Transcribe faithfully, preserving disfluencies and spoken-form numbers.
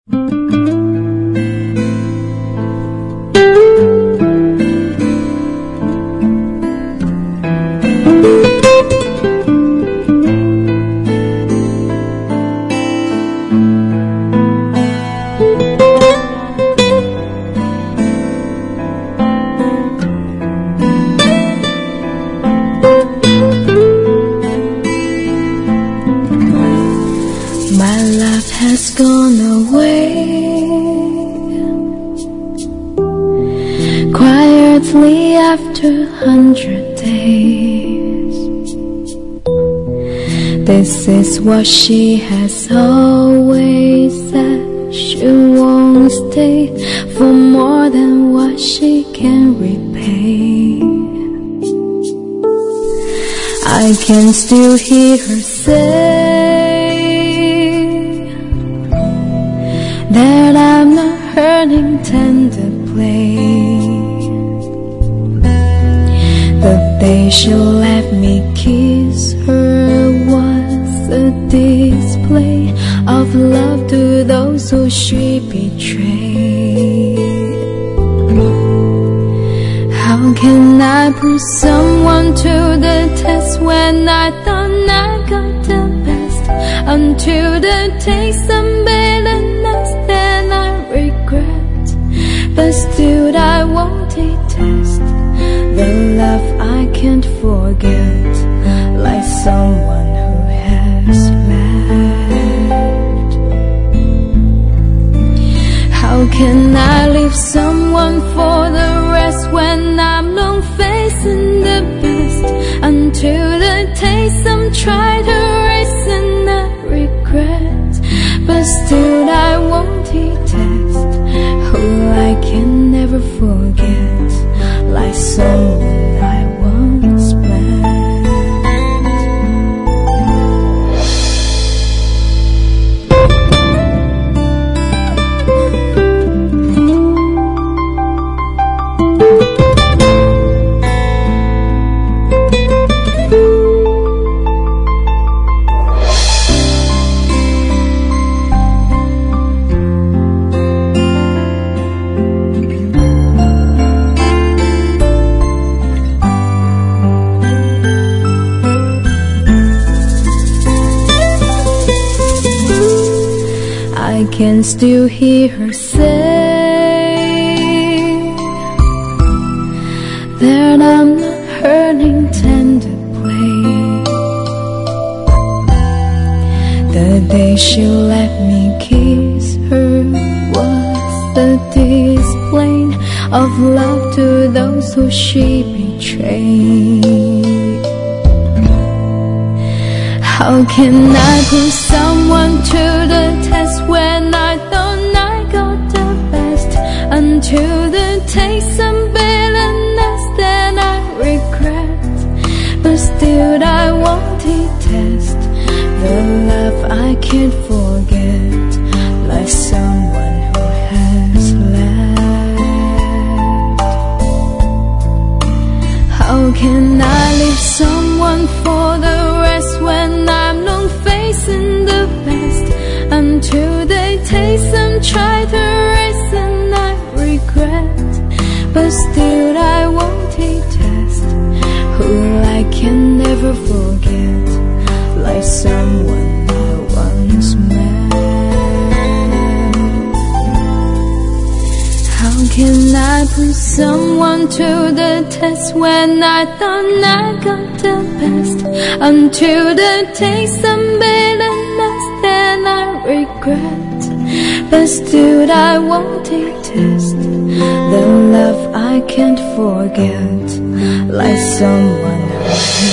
My love has gone away quietly after a hundred days. This is what she has always said. She won't stay for more than what she can repay. I can still hear her say that I'm not hurting tender play. The day she let me kiss her was a display of love to those who she betrayed. How can I put someone to the test when I thought I got the best? Until the taste of bitterness that I regret, but still I won't detest the love I can't forget, like someone who has left. How can I leave someone for the rest when I'm long facing the best? Until the taste I'm trying to erase and I regret, but still I won't detest who I can never forget, like someone I once met. I can still hear her say that I'm not hurting tender play. The day she let me kiss her was the display of love to those who she betrayed. How can I put someone to the test when I thought I got the best? Until the taste of bitterness that I regret, but still I won't detest the love I can't forget, like someone who has left. How can I leave someone for the rest when I'm long facing the best? Until they taste and try to erase and I regret, but still I won't detest who I can never forget, like someone I once met. How can I put someone to the test when I thought I got the best? Until the taste of bitterness that I regret, but still I won't detest the love I can't forget, like someone who